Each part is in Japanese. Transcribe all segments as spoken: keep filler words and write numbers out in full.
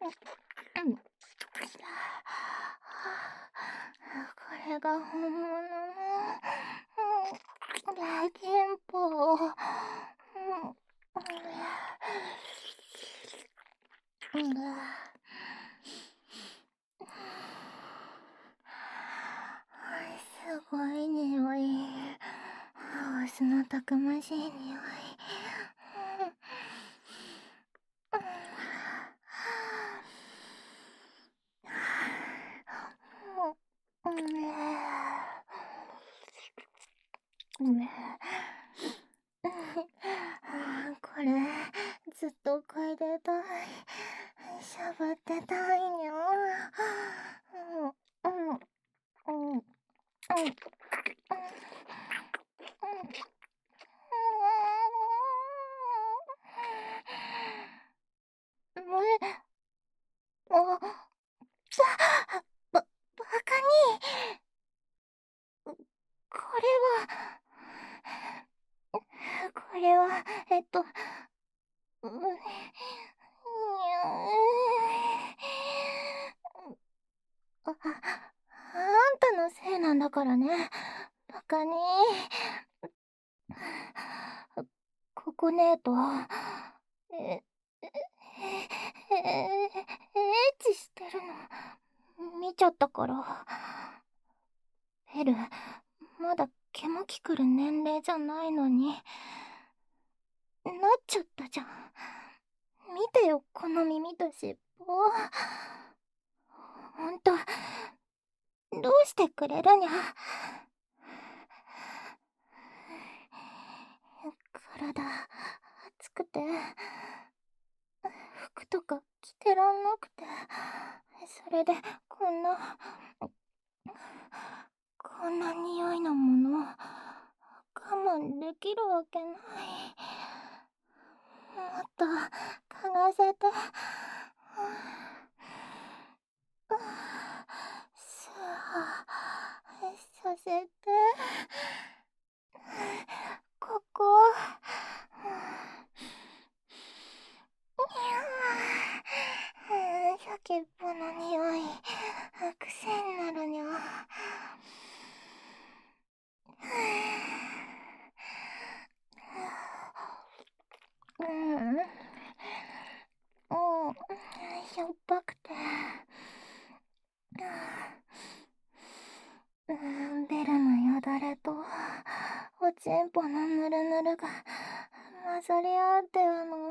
これが本物の大憲法。すごい匂い。オスのたくましい匂い。これずっと嗅いでたい。しゃぶってたいにゃ。うんうんうんうんあ、ば、ばかに。これは、これは、えっと、う、にゃあ、あんたのせいなんだからね、バカに。ここねえと、え、え、え、え、エッチしてるの、見ちゃったから。エル、まだ毛もきくる年齢じゃないのに、なっちゃったじゃん。見てよ、この耳と尻尾。ほんと、どうしてくれるにゃ。体、熱くて、服とか着てらんなくて、それで、こんな、こんな匂いのもの、我慢できるわけない。もっと、嗅がせて。スーさせて。ここ。先っぽの匂い、癖になるにゃ。うん、うん、しょっぱくて。うん、ベルのよだれとおちんぽのぬるぬるが混ざり合ってあの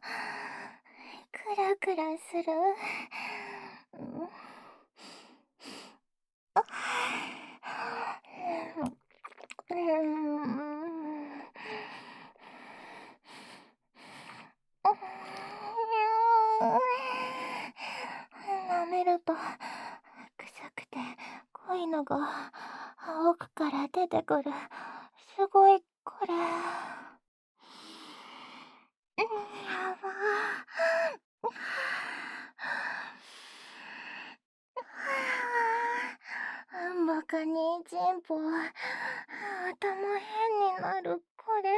クラクラする。うん、あうん、舐めると臭くて濃いのが奥から出てくる。すごいこれ。やばー。バカにチンポ頭変になるこれ。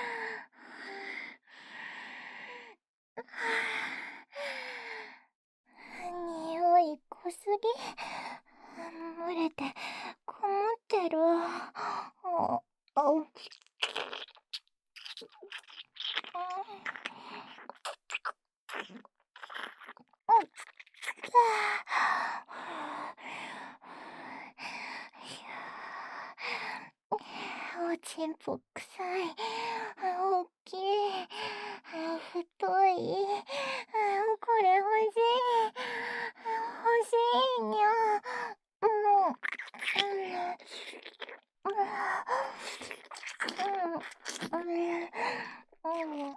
匂い濃すぎ。蒸れてこもってる。ああおちんぽくさい。大きい。太い。これ欲しい。欲しいにゃ。もう。うん。うん。うん。うん。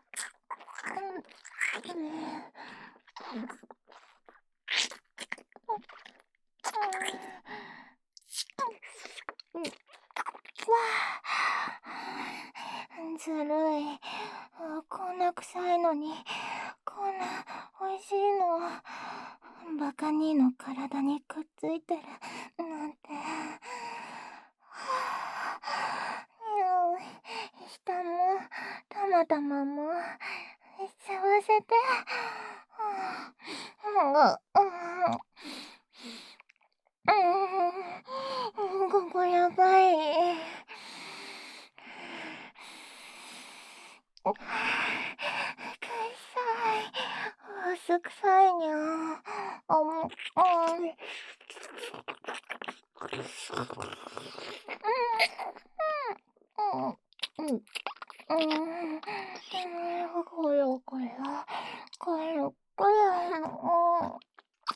ずるい。こんな臭いのにこんな美味しいの。バカ兄の体にくっついてるなんて。下もたまたまも吸わせて。 うん、ここやばい。くさい。すくさいにゃ。あ、もう、あー、うん、うん、うん、うん、これ、これ、これ、これ、うん。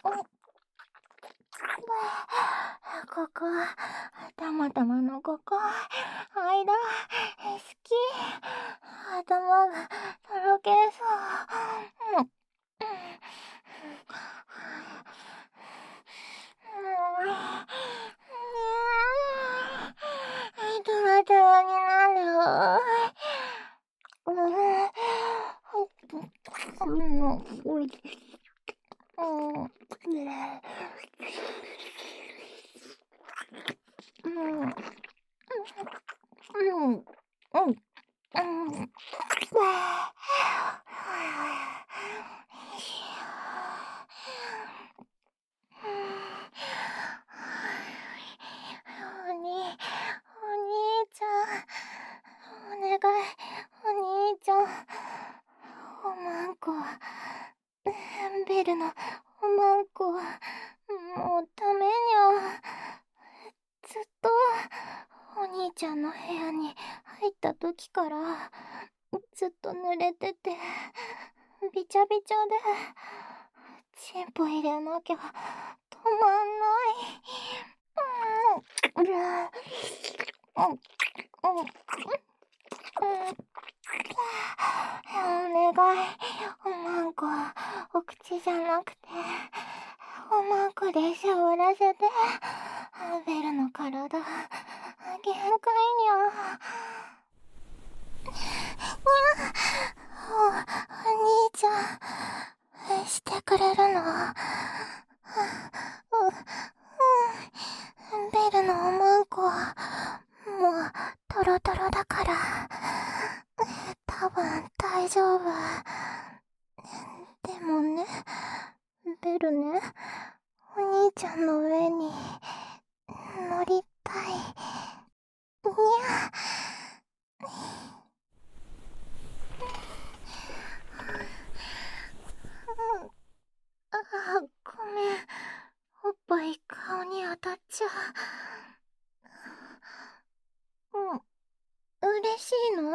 ここ、たまたまのここ、間、好き、頭がとろけそう。うん。トラトラになる。うん。うん。うん。うん。うん。うん。おに、お兄ちゃん、お願い、お兄ちゃん、おまんこ、ベルのおまんこ、もうダメにゃ。ずっとお兄ちゃんの部屋に入った時からずっと濡れててびちゃびちゃで、チンポ入れなきゃ止まんない。うん、うん、うん、うん、お願い、おまんこ、お口じゃなくておまんこでしゃぶらせて。ベルの体限界にゃ。お、お兄ちゃんしてくれるの？う、うん、ベルのおまんこはもうトロトロだから多分大丈夫。でもね、ベルね、お兄ちゃんの上に乗りたい。にゃ。うん、あ、ごめん。おっぱい顔に当たっちゃう。うん、嬉しいの？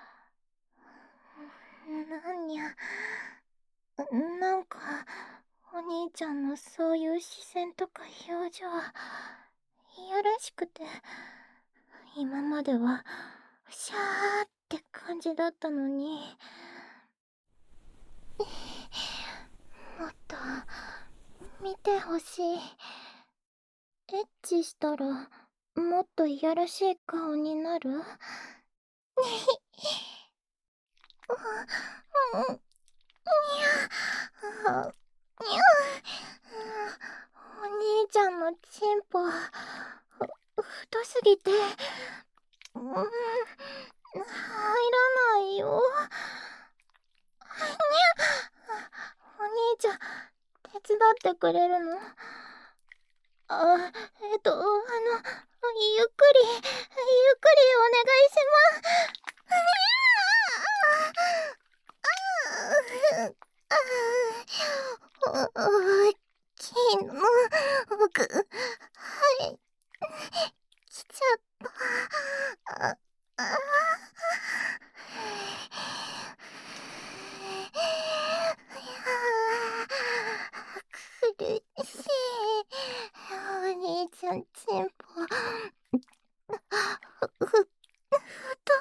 なんにゃ。なんか、お兄ちゃんのそういう視線とか表情、いやらしくて、今までは、シャーって感じだったのに、もっと、見てほしい。エッチしたら、もっといやらしい顔になる？うん、にゃ、にゃ、お兄ちゃんのチンポ、太すぎて、うん、入らないよ。にゃ、お兄ちゃん、手伝ってくれるの？あ、えっと、あの、ゆっくり、ゆっくりお願いします。ああ、金の服、はい、来ちゃった。あ、あ、苦しい。お兄ちゃん、チンポ、ふ、ふ、ふと、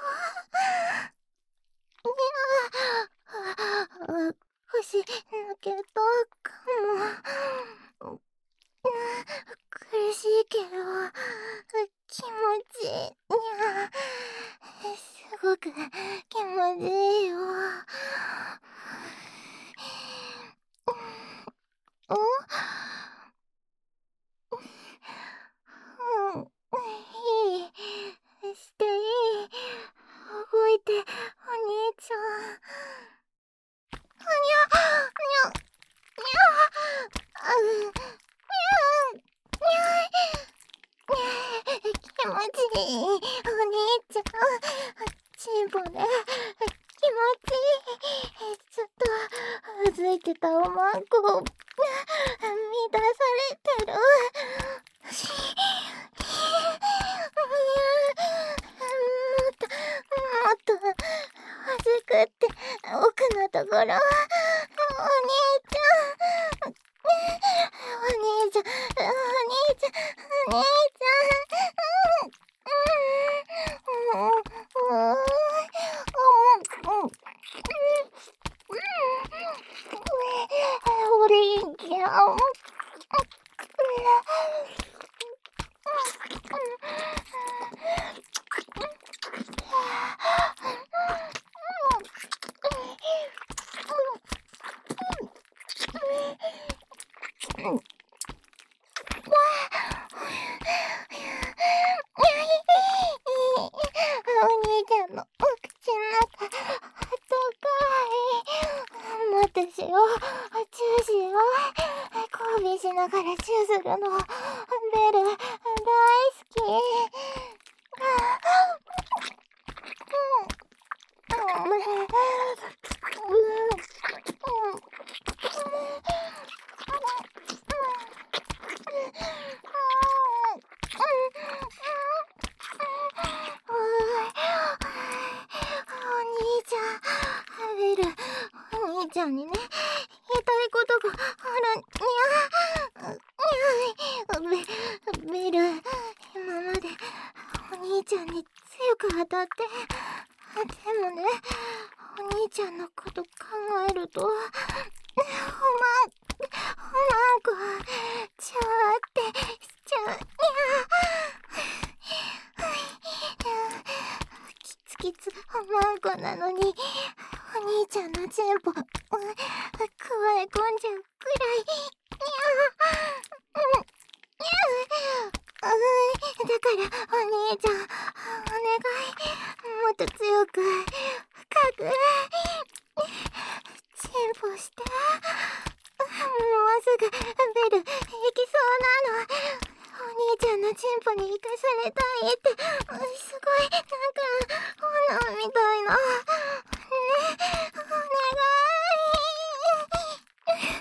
にゃ、腰抜けたかも。苦しいけど、気持ちいいにゃ。 おまんこ満たされてる。しもっともっと欲しくって奥のところ。お兄ちゃん、お兄ちゃん、お兄ちゃん、お兄ちゃん、うん、うん、うん、うん、おりんちゃん。お兄ちゃんのお口の中、あったかい。私をチューしよう。交尾しながらチューするの。ベル、大好き。お兄ちゃんにね、言いたいことがあるにゃ。ベ、ベル、今までお兄ちゃんに強く当たって、でもね、お兄ちゃんのこと考えると、おまん、おまんこ、ちょーってしちゃうにゃ。キツキツおまんこなのに、お兄ちゃんのチンポ、くわえ込んじゃうくらいにゃ。うん、にゃ。だからお兄ちゃん、お願い、もっと強く、深く、チンポして。もうすぐベル行きそうなの。お兄ちゃんのチンポに生かされたいって、すごいなんか炎みたいな。ね、お願い。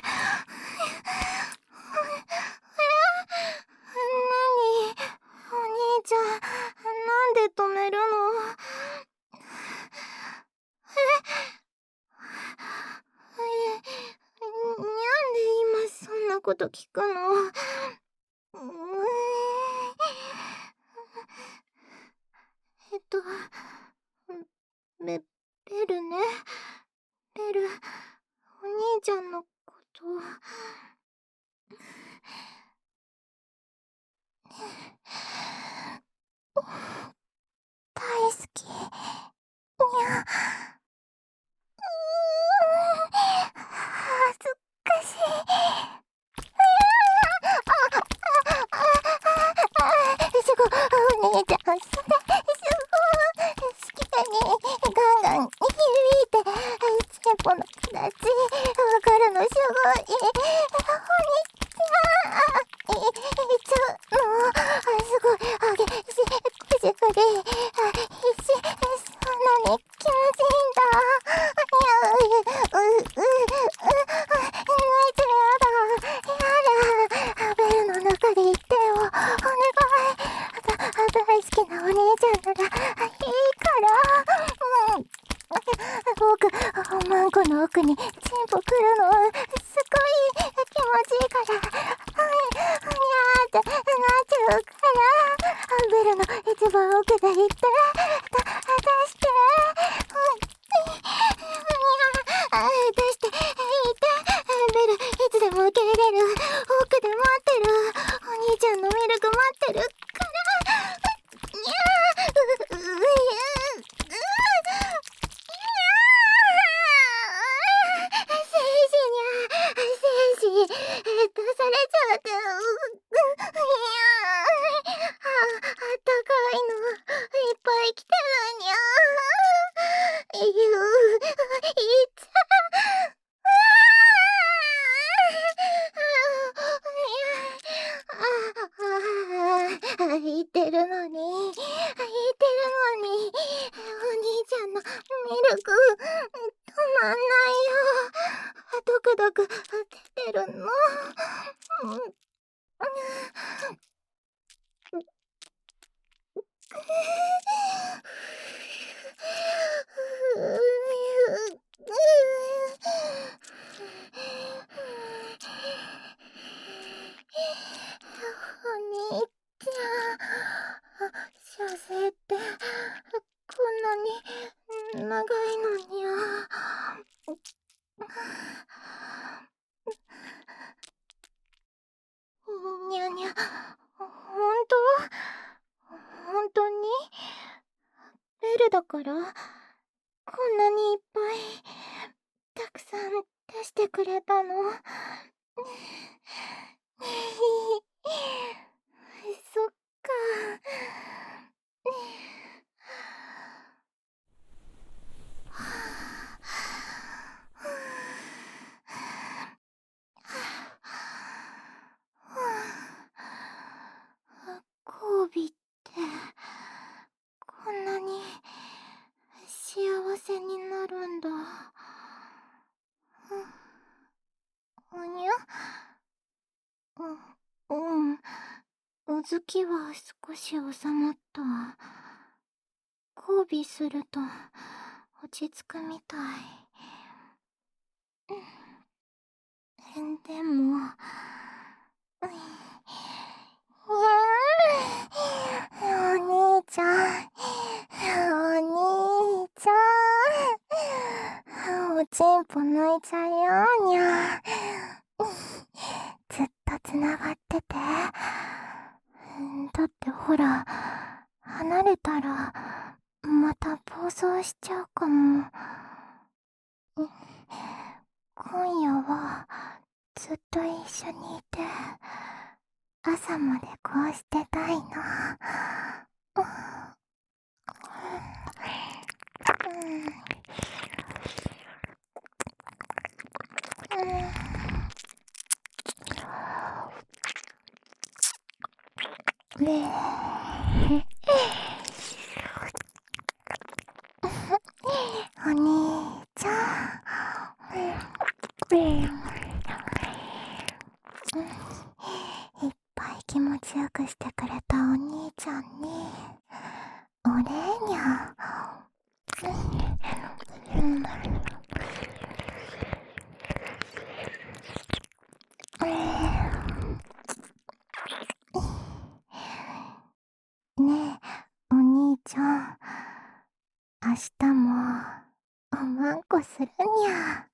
何？お兄ちゃん、なんで止めるの？え？なんで今そんなこと聞くの？うーん、えっと、ベ、ベルね。ベル、お兄ちゃんのこと、大好き。にゃ。うーん、恥ずかしい。すごい、お兄ちゃん、それ、すごい、好きだね。ガンガン響いて、チンポの形、わかるのすごい。お兄ちゃん、え、え、ちょ、もう、すごい、激しい、くじくり、必死、そんなに気持ちいいんだ。いや、う、う、う、う、泣いてやだ、やだ、ベルの中で言ってよ、お願い。大好きなお兄ちゃんならいいから、うん、僕、おまんこの奥にチンポ来るのすごい気持ちいいから、はいにゃーってなっちゃうから、ベルの一番奥で言って、た、出して、うん、にゃー、出して言って、ベルいつでも受け入れる、奥で待ってる、お兄ちゃんのミルク待ってるから、にゃー、う、う、う、う、う、精子にゃ、精子、出されちゃって、う、う、にゃー、あ、あったかいの、いっぱい来てるにゃー、ゆう、いっちゃ、言ってるのに、言ってるのに、お兄ちゃんのミルク、止まんないよ。ドクドク、ドしてるの。うん。お兄ちゃん、射精ってこんなに長いのにゃ。にゃにゃ、ほんと？ほんとに？ベルだからこんなにいっぱいたくさん出してくれたの？そっか。交尾ってこんなに幸せになるんだ。うにゃ？う、うん。うずきは少し収まった。交尾すると落ち着くみたい。でも、お兄ちゃん、お兄ちゃん、おちんぽ泣いちゃうよ、にゃ。ずっとつながってて。だってほら、離れたらまた暴走しちゃうかも。今夜はずっと一緒にいて朝までこうしてたいな。ねえお兄ちゃん、いっぱい気持ちよくしてくれたお兄ちゃんにお礼にゃ。ねえお兄ちゃん、明日もおまんこするにゃ。